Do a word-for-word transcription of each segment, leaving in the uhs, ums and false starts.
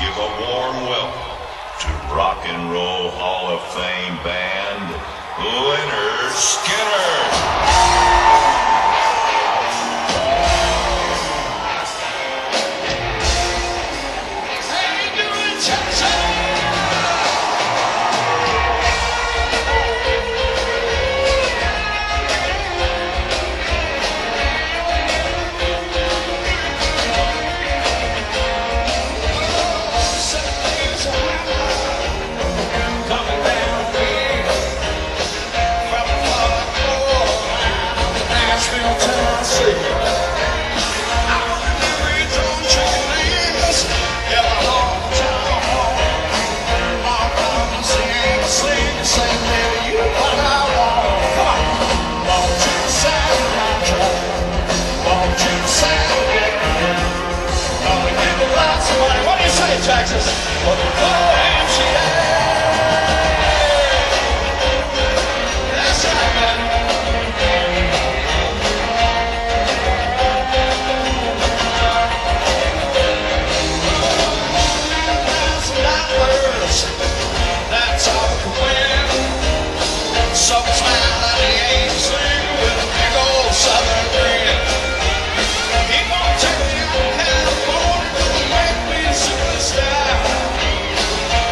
give a warm welcome to Rock and Roll Hall of Fame band, Lynyrd Skynyrd. Texas. Well, oh, M C A. That's right, man. Thousand dollars. That's all we can win. So smile that he ain't sing with a big old southern grin. He won't take me out of California, make me a superstar.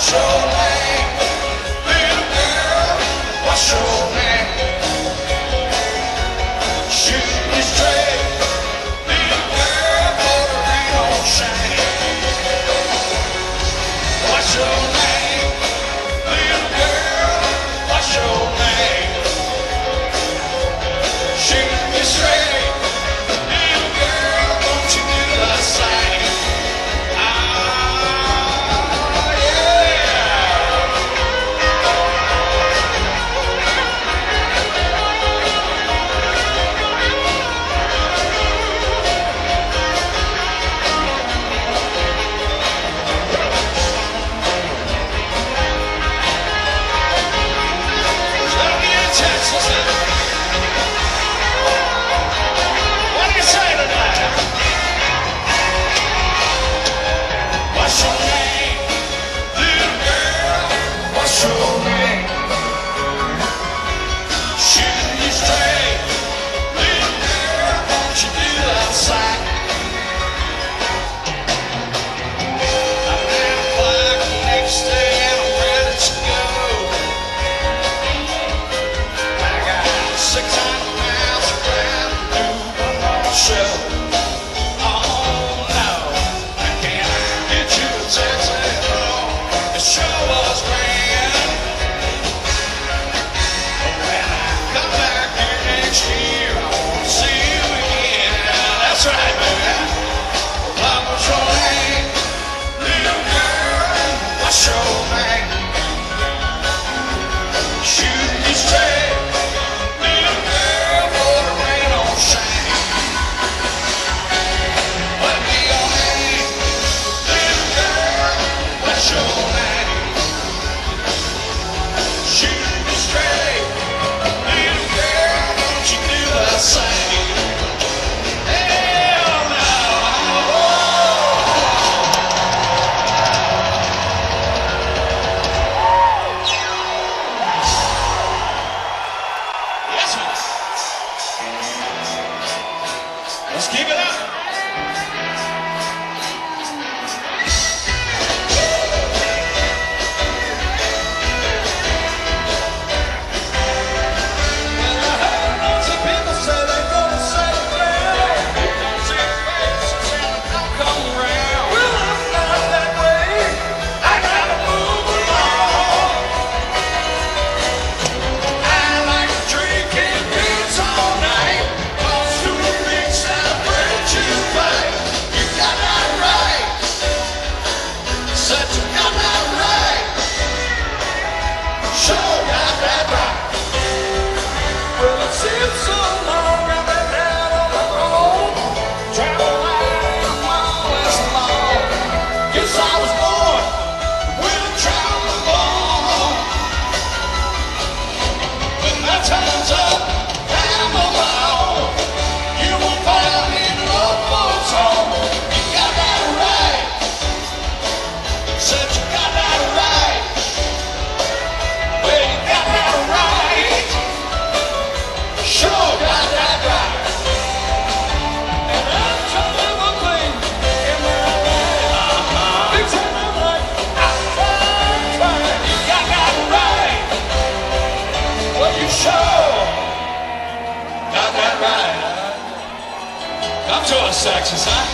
Saxons, huh?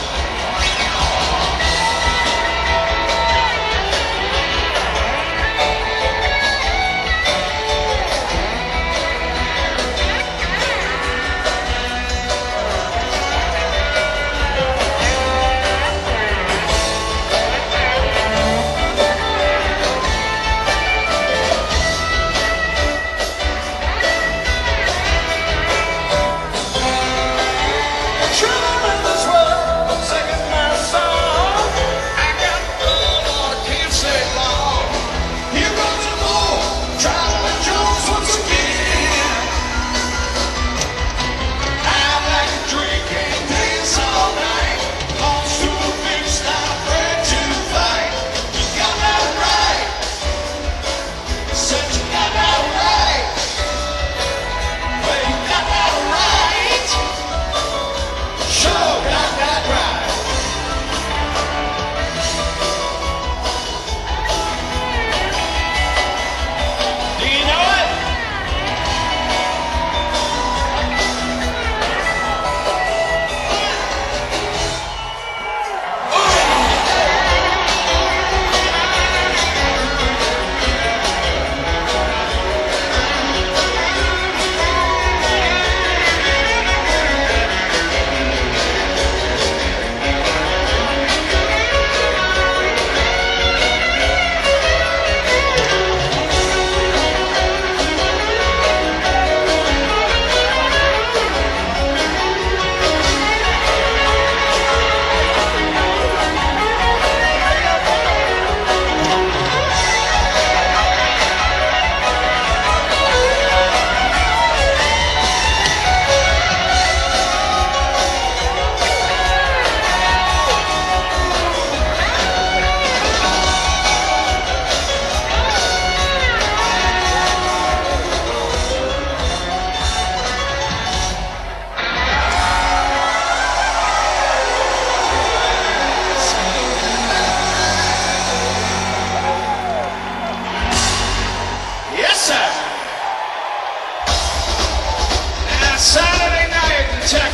Traveling this world.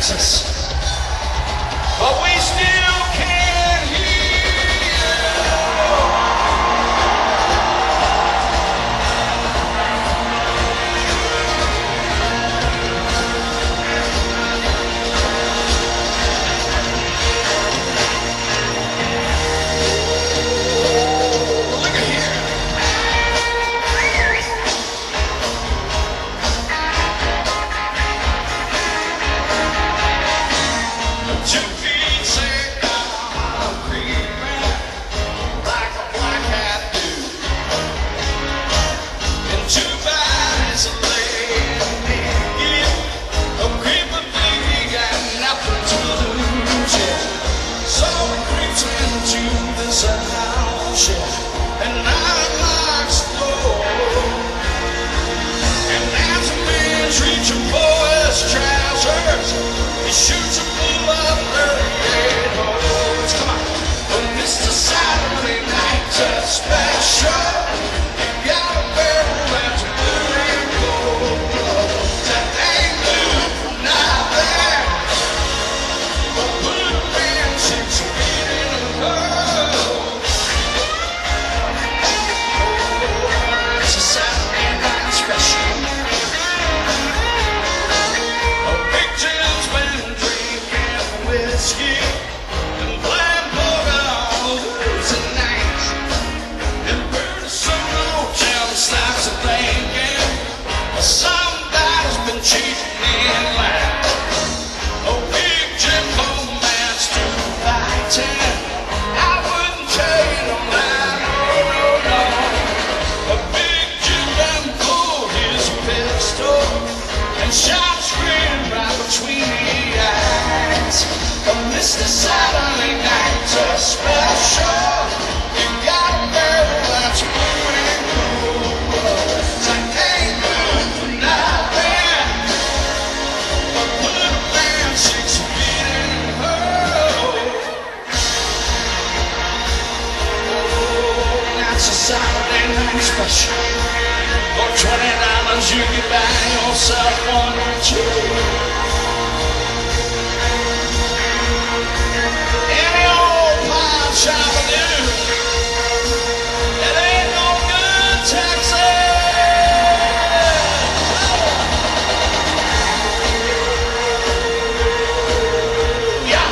Texas. But we still can't hear. Look at here. Two feet sick on creeping like a black cat do, and two bodies laying naked. A creeping thing got nothing to lose, yeah. So it creeps into this house, yeah, and I unlocks the door. And as a man's reaching for his trousers, he shoots a bull up thirty-eight holes. Come on. But Mister Saturday Night's a special. You got a barrel that's blue and gold. That ain't blue from nothing. But put a man six feet in a hole. Oh, it's a Saturday Night special. A big Jim's been drinking whiskey and playing poker all losing nights, and burning some old jam starts thinking somebody's been cheating in life. A big Jim man's too fighting. I wouldn't tell you no lie, no, no, no. A big Jim done pulled his pistol and shot screen right between the eyes. But Mister Saturday Night's a special. You got a barrel that's blue and gold. It's like ain't good for nothing. But put a man six feet in a hole. Oh, that's a Saturday Night special. For twenty dollars you can buy yourself one or two. Any old pawn shop will do. It ain't no good, Texas. Yeah.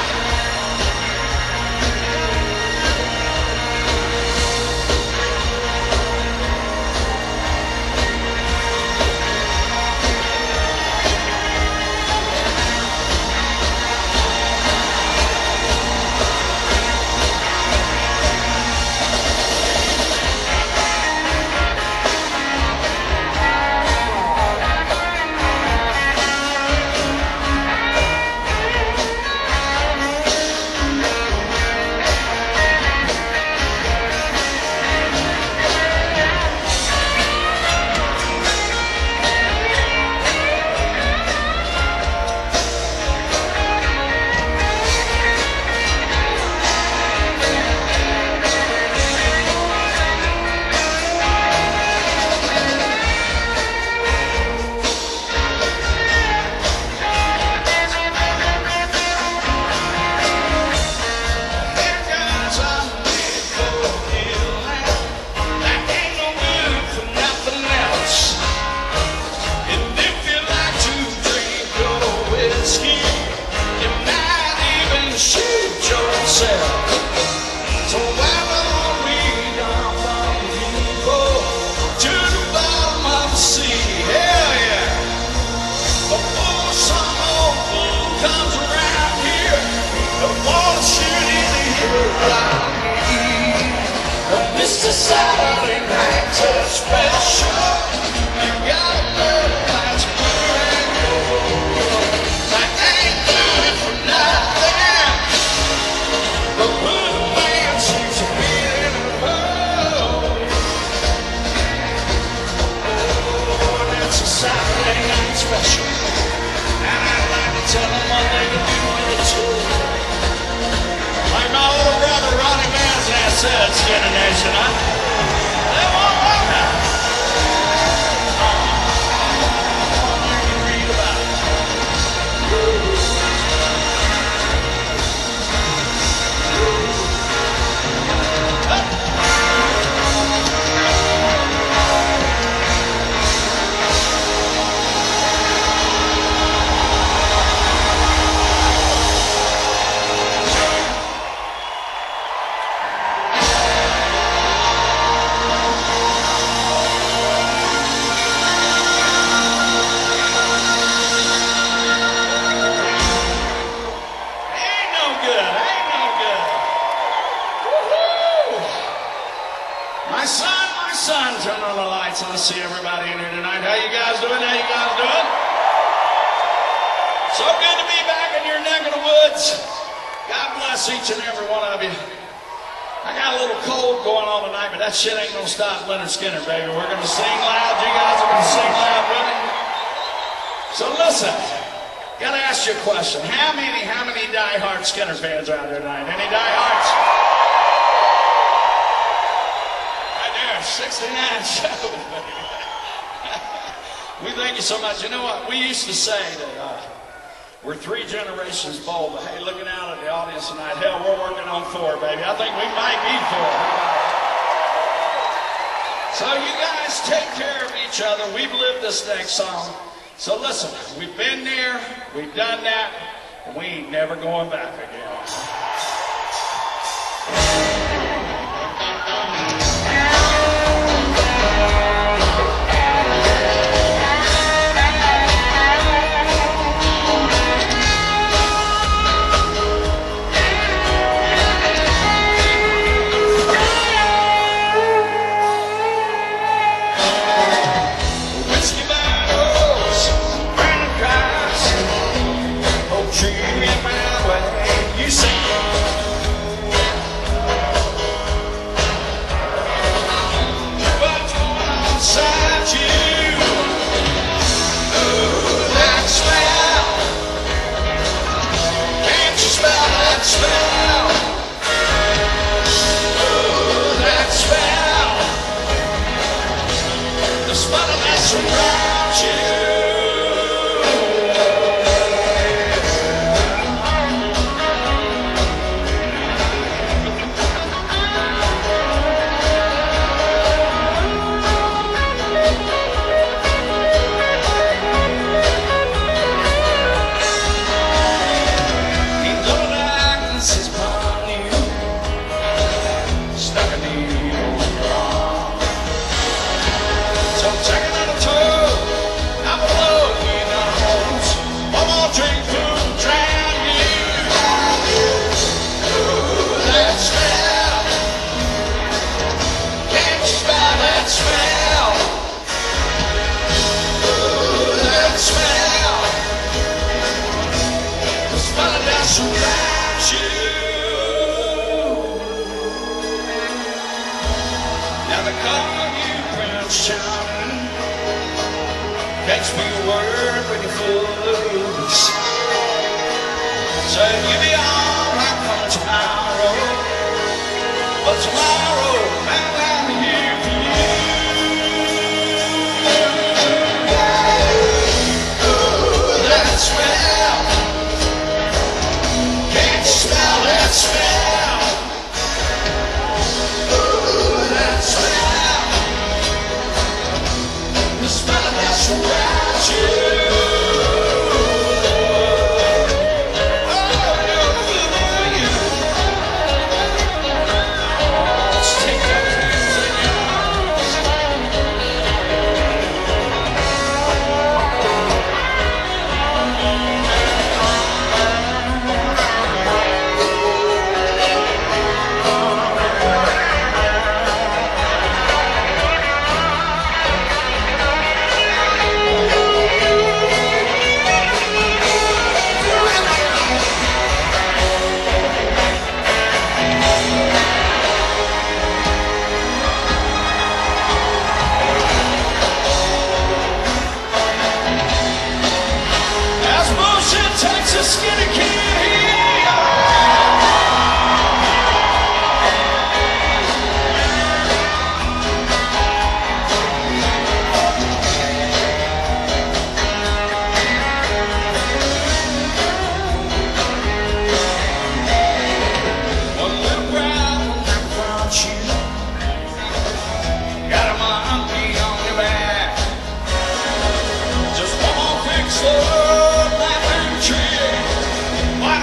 Mister Saturday Night's a special. You got a girl that's blue and gold. I ain't good for nothing, but put a man seems to be in a hole. Oh, that's a Saturday Night special, and I'd like to tell them what they can do with it too. Like my older brother Ronnie Manzat said, Skinny Nation, huh? They won't want that. Oh, you can read about it. bless. God bless each and every one of you. I got a little cold going on tonight, but that shit ain't gonna stop Leonard Skinner, baby. We're gonna sing loud. You guys are gonna sing loud with me. So listen, gotta ask you a question. How many, how many diehard Skinner fans are out there tonight? Any diehards? Right there, sixty-nine shows, baby. We thank you so much. You know what? We used to say that uh, we're three generations bold, but hey, looking out at the audience tonight, hell, we're working on four, baby. I think we might be four. So you guys take care of each other. We've lived this next song. So listen, we've been there, we've done that, and we ain't never going back again. Why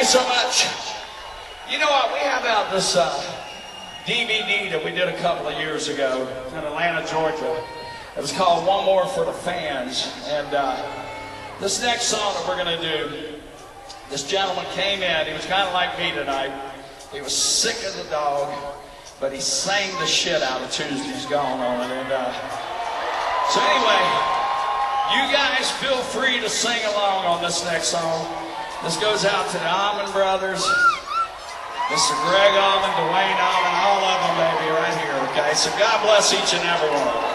so much. You know what? We have out this uh, D V D that we did a couple of years ago in Atlanta, Georgia. It was called One More for the Fans. And uh, this next song that we're going to do, this gentleman came in. He was kind of like me tonight. He was sick as a dog, but he sang the shit out of Tuesday's Gone on it. And uh, so anyway, you guys feel free to sing along on this next song. This goes out to the Allman Brothers, Mister Greg Allman, Dwayne Allman, all of them, baby, right here, okay? So God bless each and every one of them.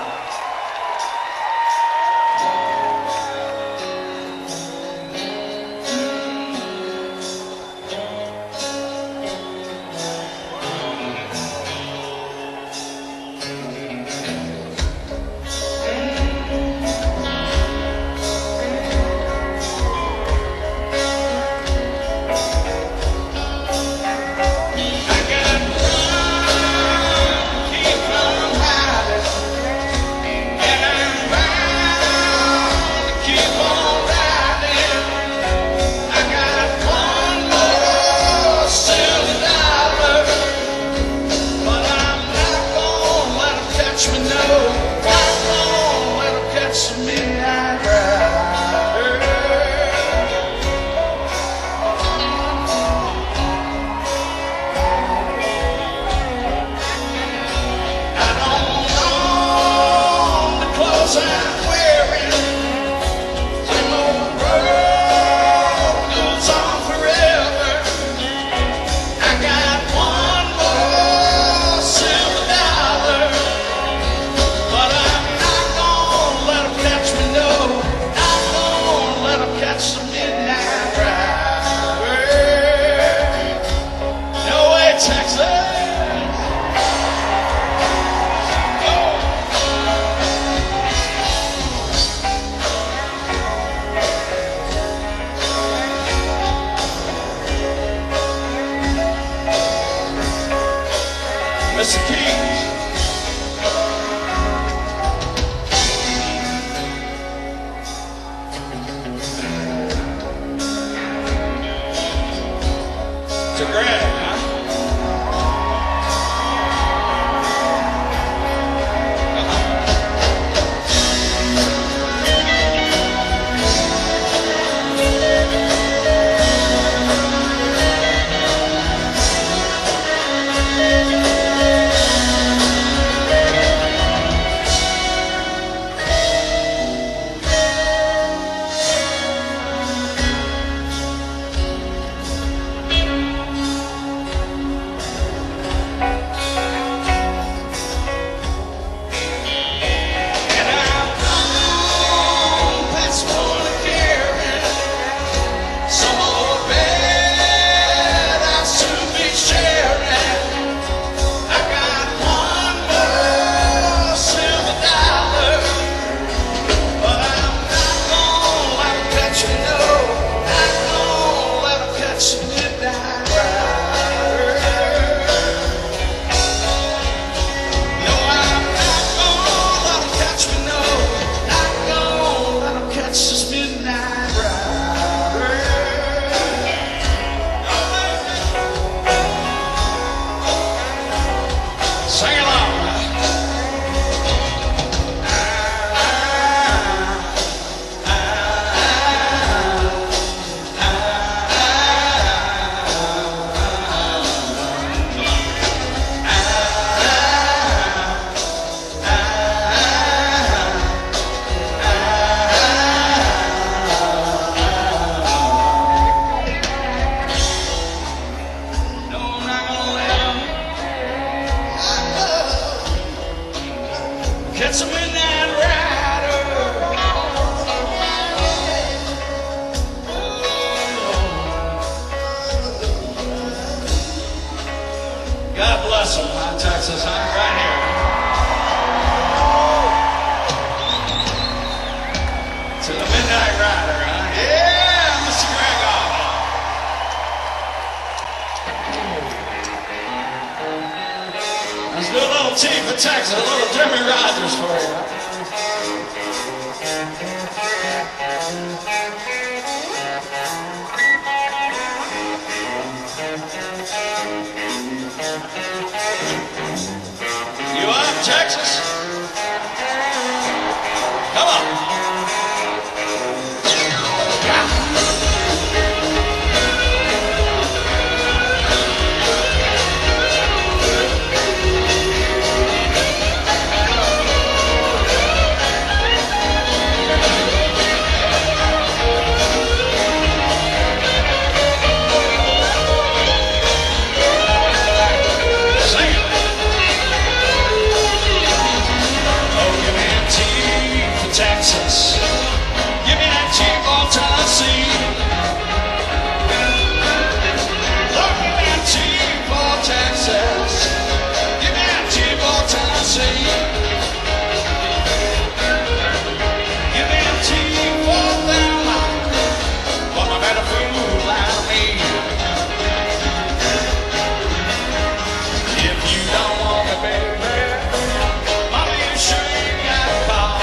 Mister King. To Greg, huh? Catch a midnight rider. God bless them, huh, Texas, huh? Right here. To the midnight rider, huh? Yeah, Mister Greg Allman. Let's do a little T for Texas, a little Jimmy Rogers for you. Texas. Come on. Texas, give me that cheap old Tennessee. Lord, give me that cheap old Texas, give me that cheap old Tennessee. Give me that cheap old Bama, but I better fool out of me. If you don't want me, baby, mama, you sure ain't got a ball.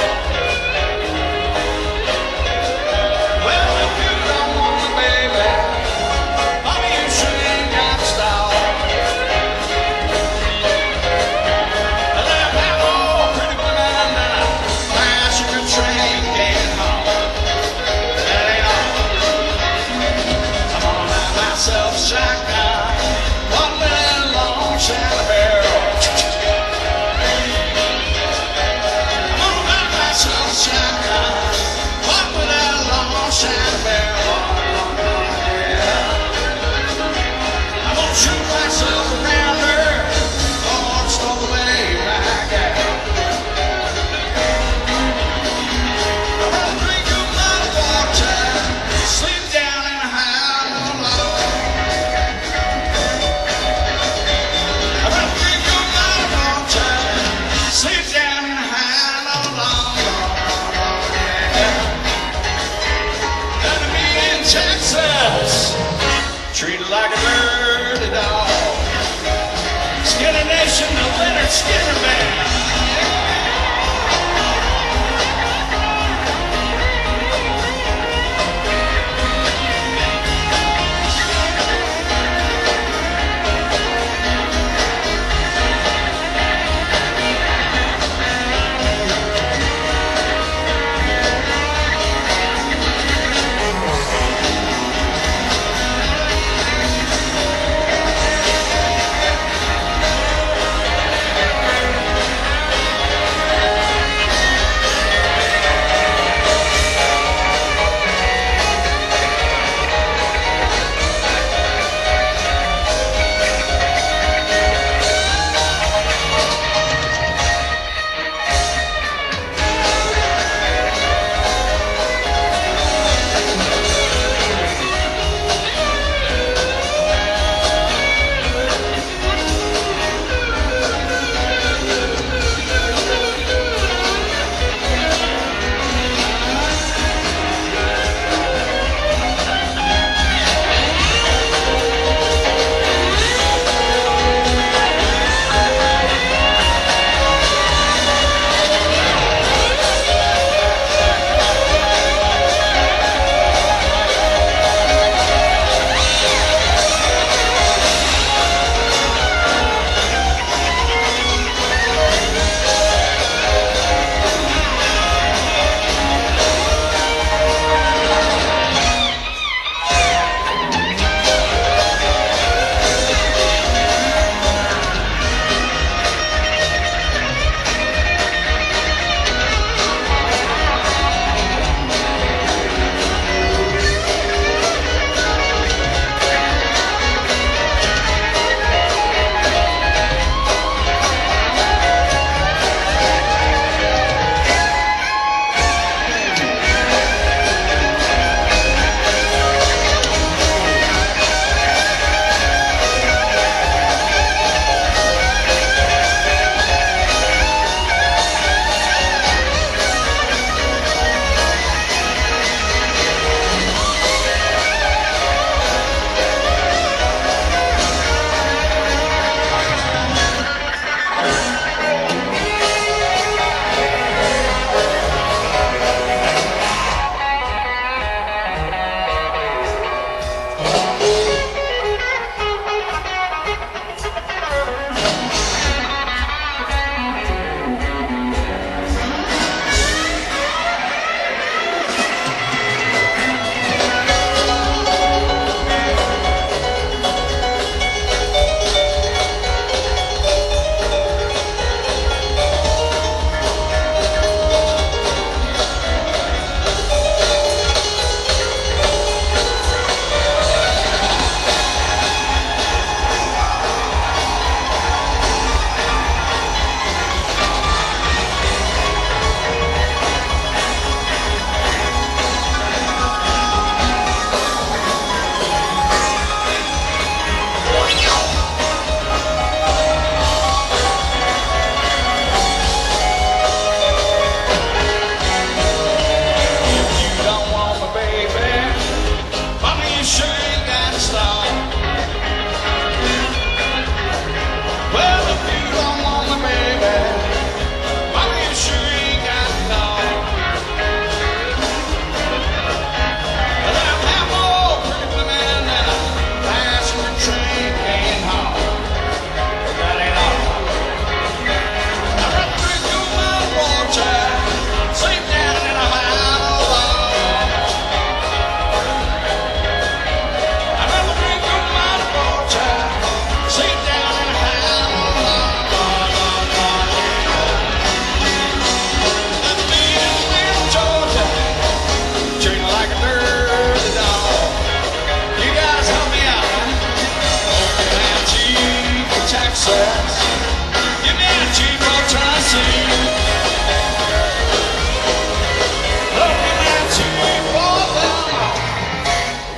Treated like a dirty dog. Skinner Nation, the Leonard Skinner Band.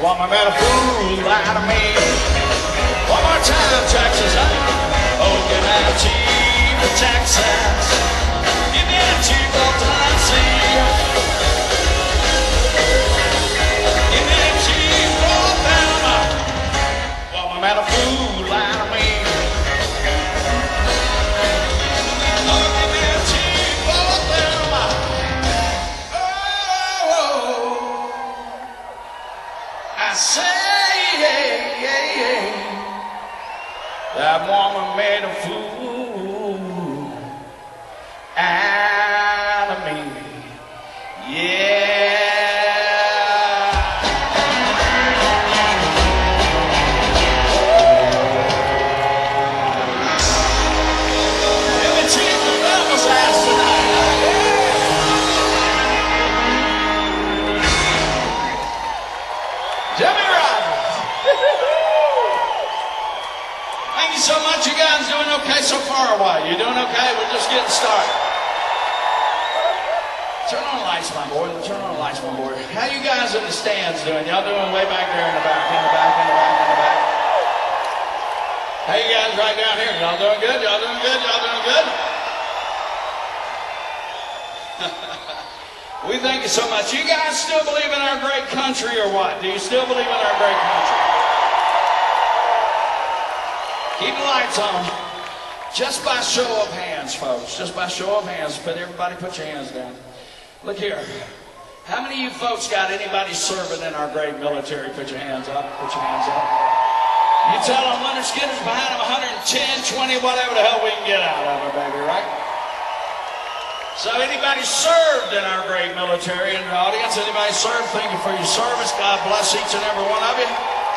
Woman made a fool out of me. One more time, Texas, huh? Oh, give me a cheap for Texas. Give me a cheap for Tennessee. Give me a cheap for Alabama. Woman made a fool out of me. Oh, give me a cheap for Alabama. Oh, I say. That woman made a fool out of me. Yeah. Let me cheat the devil's ass tonight. Jimmy Rogers. Thank you so much. You guys doing okay so far or what? You doing okay? We're just getting started. Turn on the lights, my boy. Turn on the lights, my boy. How you guys in the stands doing? Y'all doing way back there in the back, in the back, in the back, in the back. How you guys right down here? Y'all doing good? Y'all doing good? Y'all doing good? We thank you so much. You guys still believe in our great country or what? Do you still believe in our great country? Keep the lights on. Just by show of hands, folks. Just by show of hands. But everybody put your hands down. Look here. How many of you folks got anybody serving in our great military? Put your hands up. Put your hands up. You tell them Leonard Skinner's behind them one hundred ten, twenty, whatever the hell we can get out of it, baby, right? So anybody served in our great military in the audience? Anybody served? Thank you for your service. God bless each and every one of you.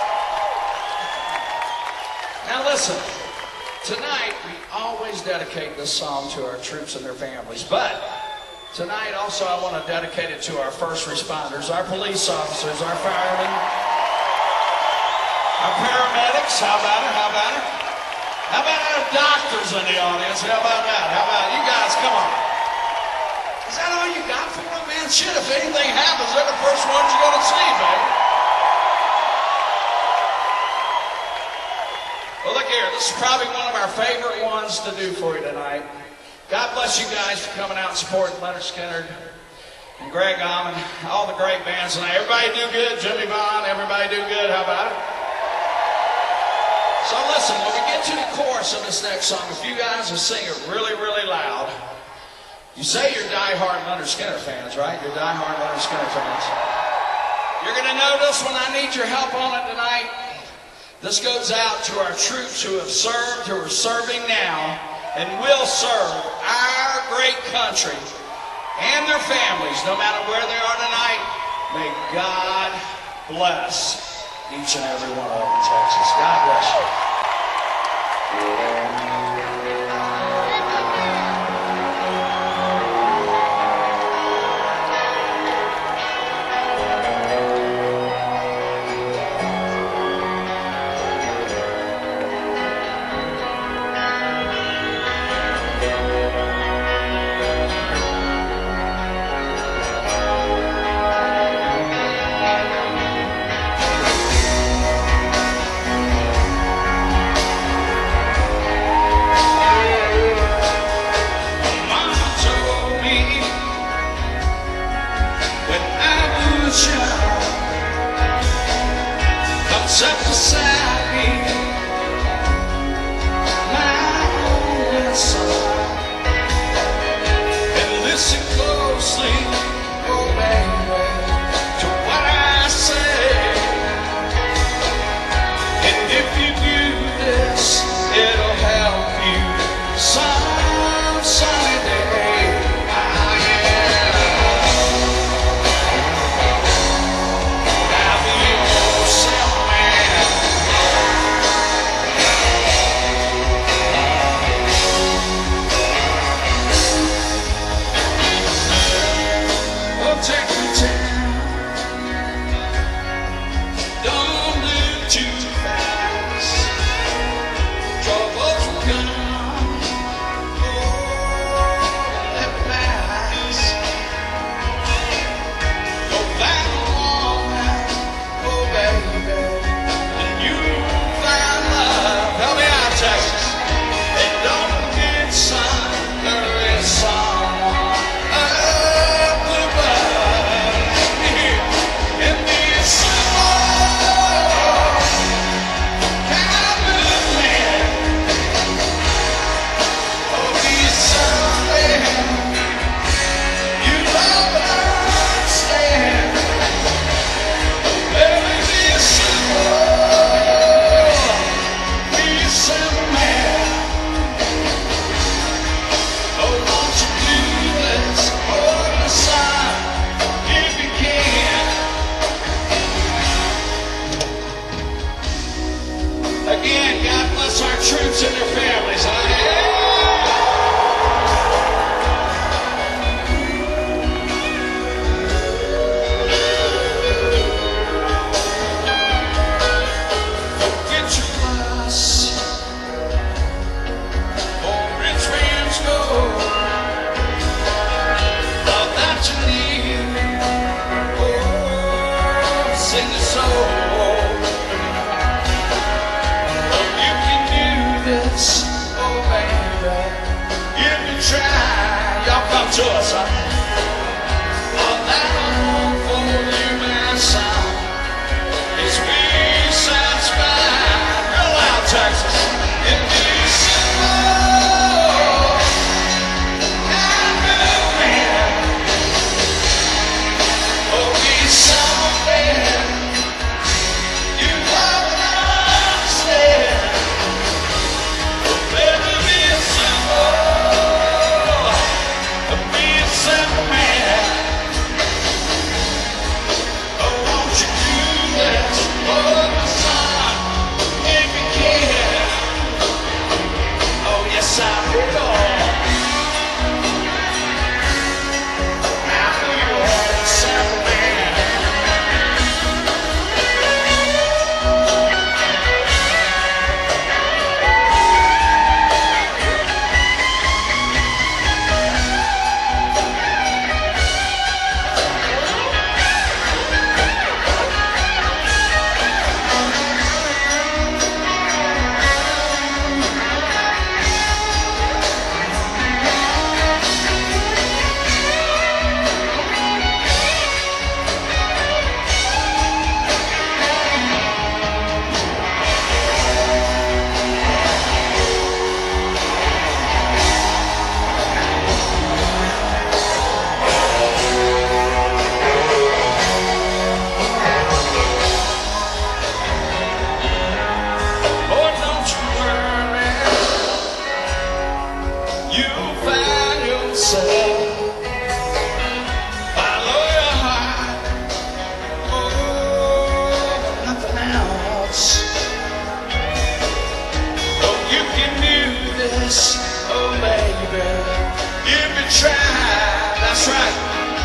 Now listen, tonight we always dedicate this song to our troops and their families, but tonight also I want to dedicate it to our first responders, our police officers, our firemen, our paramedics. How about it? How about it? How about our doctors in the audience? How about that? How about you guys? Come on. Is that all you got for them, man? Shit, if anything happens, they're the first ones you're going to see, baby. Well, look here. This is probably one of our favorite ones to do for you tonight. God bless you guys for coming out and supporting Leonard Skinner and Greg Allman, all the great bands tonight. Everybody do good. Jimmy Vaughn, everybody do good. How about it? So listen, when we get to the chorus of this next song, if you guys will sing it really, really loud, you say you're diehard Leonard Skinner fans, right? You're diehard Leonard Skinner fans. You're going to notice when I need your help on it tonight, this goes out to our troops who have served, who are serving now, and will serve our great country and their families, no matter where they are tonight. May God bless each and every one of them in Texas. God bless you. Set beside me, my only son, and listen closely, oh baby, to what I say. And if you do this, it'll help you some sunny day. Ah, yeah. Now be yourself, man. to us, huh? All that I want for you, my son, is be satisfied. Real loud, Texas. In December, and moving. Oh, be something you love and understand. Baby, be simple, be a simple man. Oh, won't you do this for my son, if you can? Oh, yes, I will. I know you're a simple man. Oh, don't you worry, you'll find yourself. Follow your heart, oh, nothing else. Oh, you can do this, oh baby, if you try, that's right.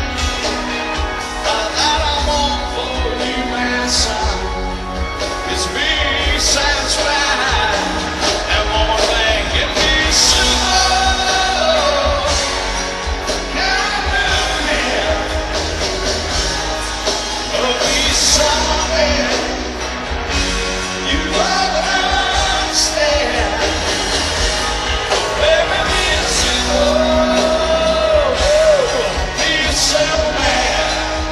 All that I want for you, my son, is be satisfied. And one more thing, give me simple, kind of man. Oh, be something you love and understand. Baby, be simple, be a simple man.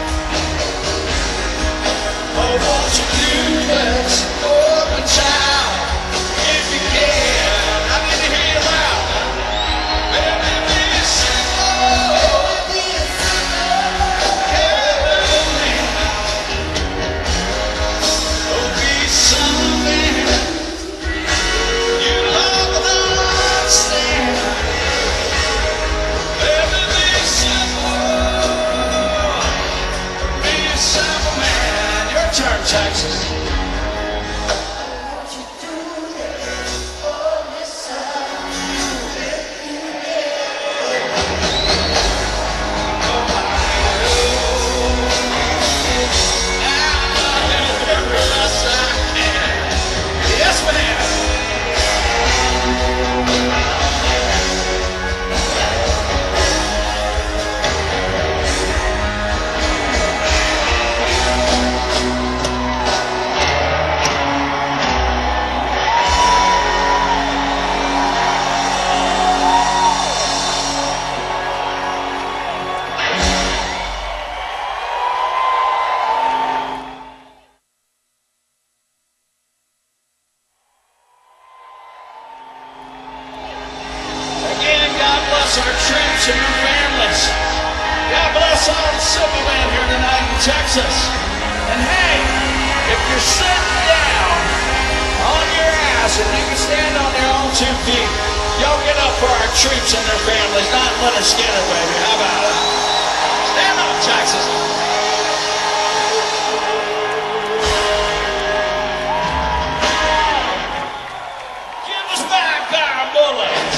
Oh, won't you do this for my child, if you can? I need to hear you loud. Baby, be simple, be a simple kind of man. Oh, be something you love and understand. Baby, be simple, be a simple man. Your turn, Texas. Yes, ma'am. Again, God bless our troops and their families. God bless all the civil men here tonight in Texas. And hey, if you're sitting down on your ass and you can stand on your own two feet, y'all get up for our troops and their families, not Leonard Skinner, baby. How about it? Stand up, Texas. Give us back our bullets.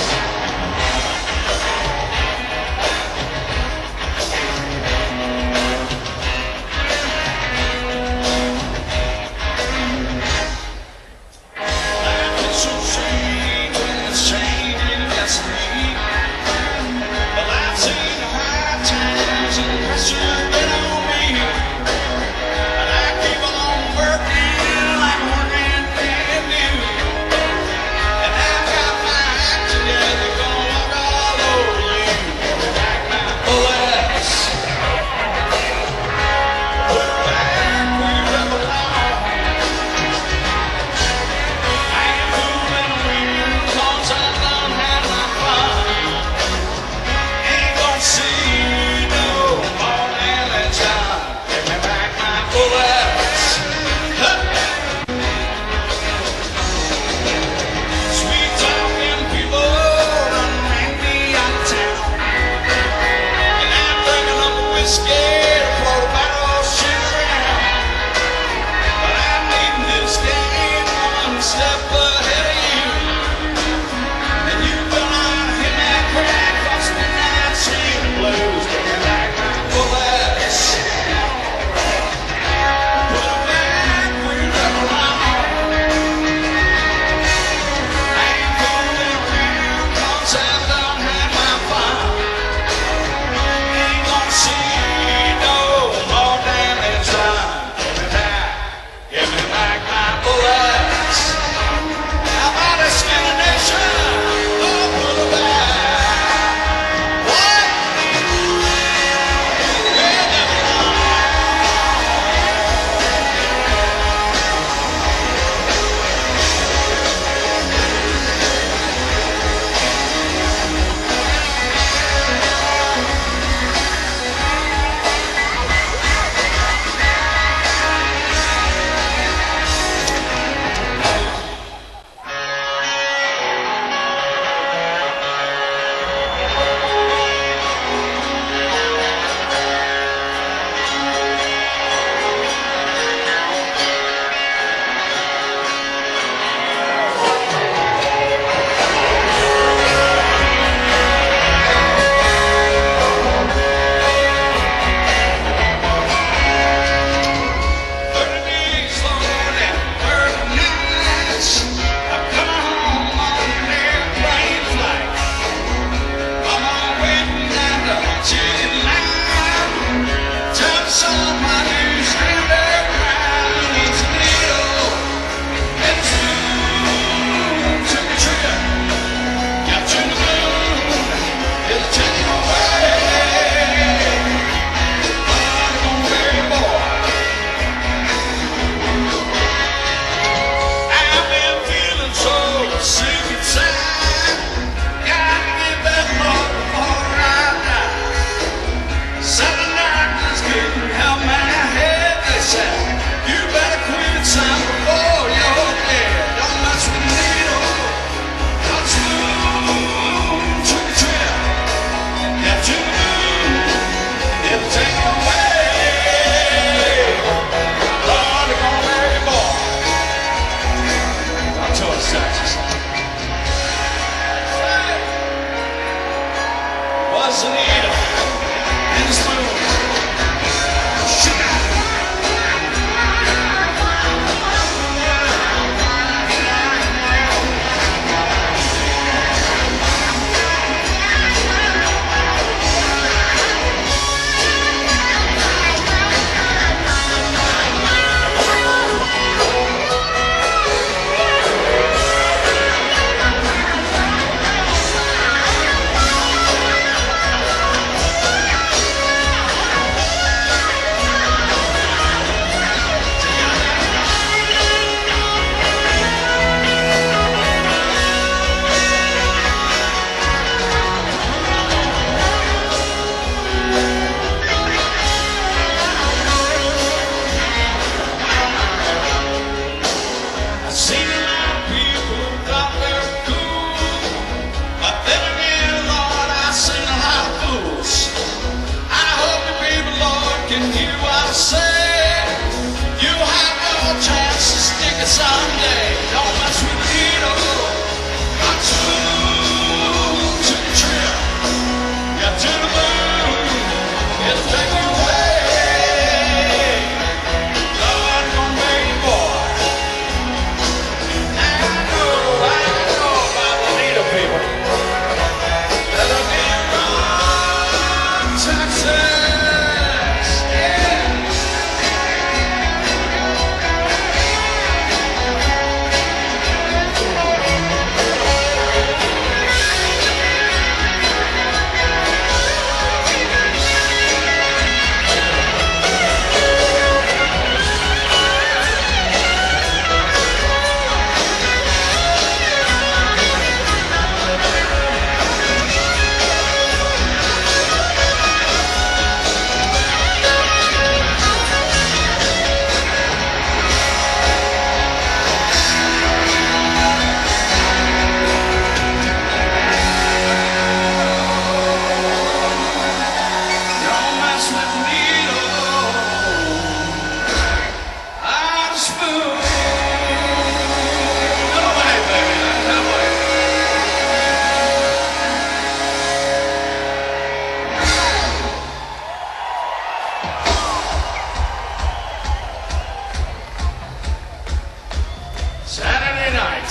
Life is so strange when it's changing destiny. Well, I've seen hard times and pressure been on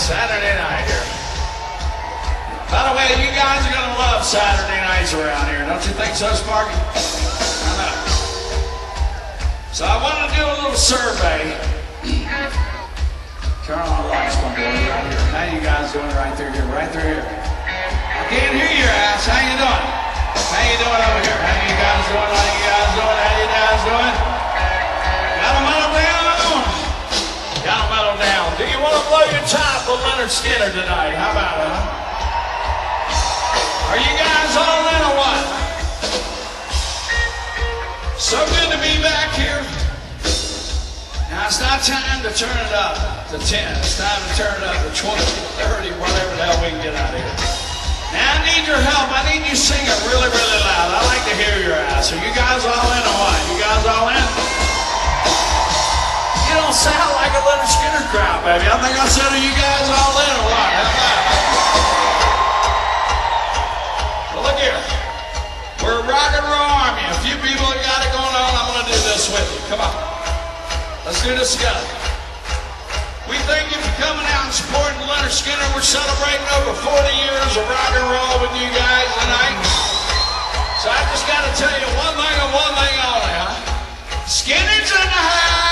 Saturday night here. By the way, you guys are gonna love Saturday nights around here, don't you think so, Sparky? I know. So I want to do a little survey. Turn on the lights, my boy, right here. How you guys doing right through here? Right through here. I can't hear your ass. How you doing? How you doing over here? How you guys doing? How you guys doing? How you guys doing? Got a metal down? Got a metal down. Do you want to blow your top with Leonard Skinner tonight? How about it, huh? Are you guys all in or what? So good to be back here. Now it's not time to turn it up to ten. It's time to turn it up to twenty, thirty, whatever the hell we can get out of here. Now I need your help. I need you singing really, really loud. I like to hear your ass. Are you guys all in or what? You guys all in? You don't sound like a Leonard Skinner crowd, baby. I think I said, are you guys all in or what? How about it? Well, look here. We're a rock and roll army. A few people have got it going on. I'm going to do this with you. Come on. Let's do this together. We thank you for coming out and supporting Leonard Skinner. We're celebrating over forty years of rock and roll with you guys tonight. So I just got to tell you one thing and one thing only, huh? Skinner's in the house!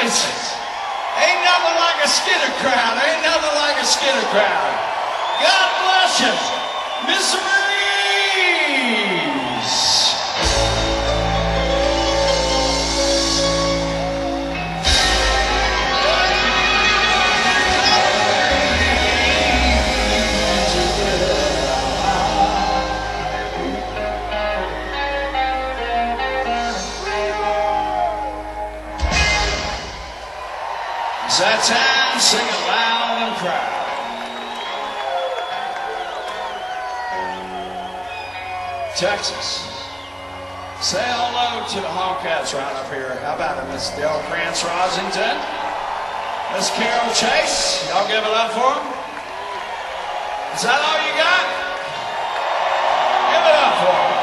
boys. Ain't nothing like a Skinner crowd. Ain't nothing like a Skinner crowd. God bless you, Miss Marie's. It's that time, sing it loud and proud. Texas. Say hello to the Hawkeyes right up here. How about it, Miss Dale Krantz Rosington? Miss Carol Chase. Y'all give it up for them? Is that all you got? Give it up for them.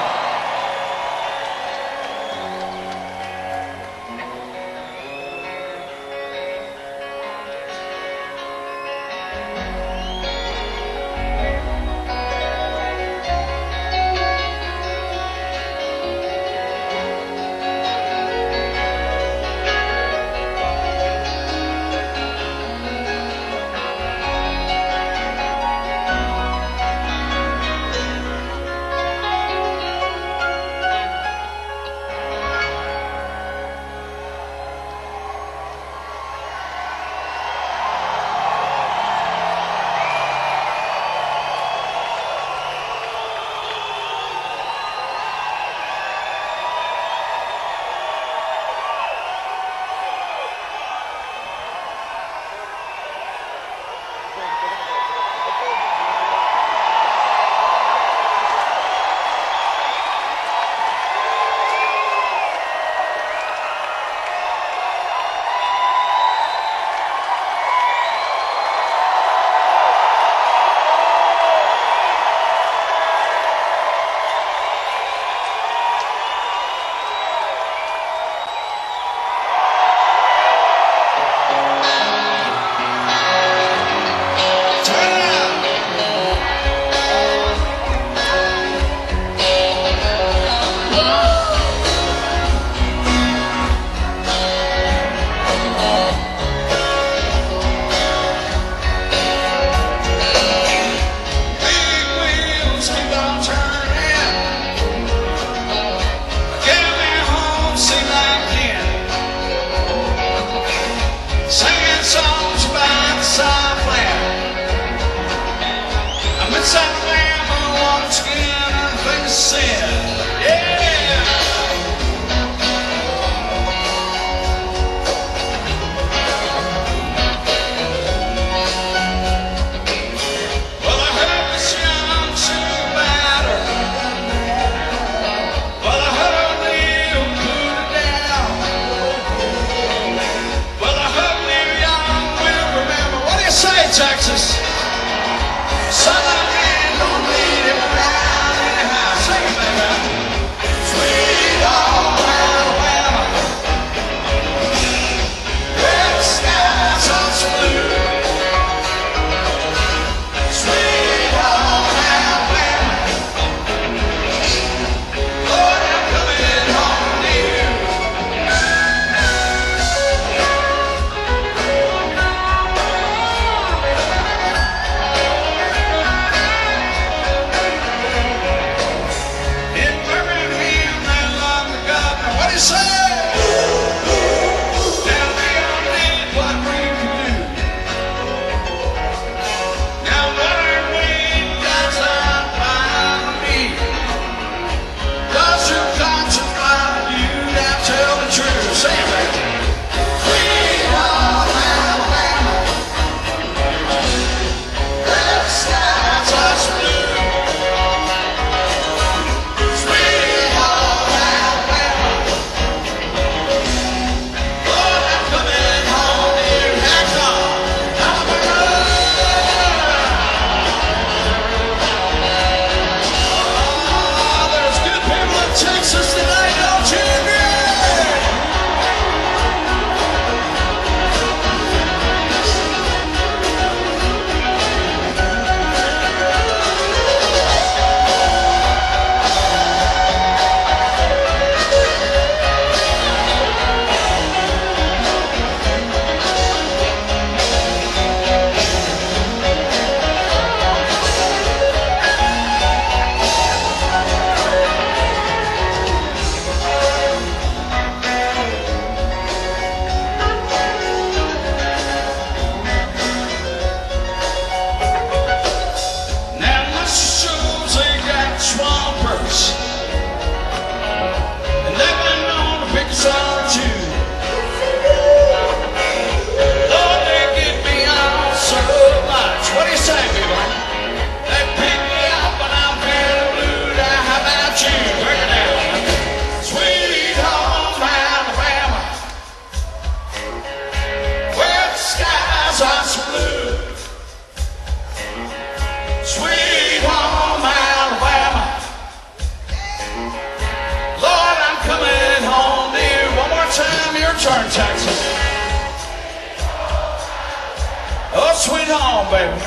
Sweet home, baby.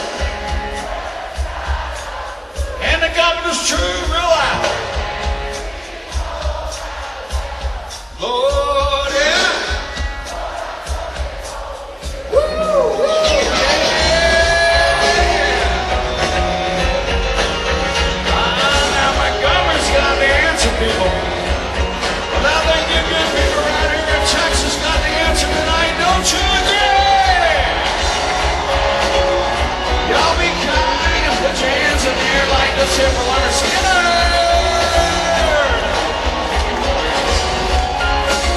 And the governor's true, real loud. Lord, yeah. Woo, woo, yeah. Ah, now my governor's got the answer, people. Well, now they give good people right here in Texas got the answer tonight, don't you agree? Y'all be kind and put your hands in the air like this here for Leonard Skinner.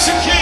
Mexican.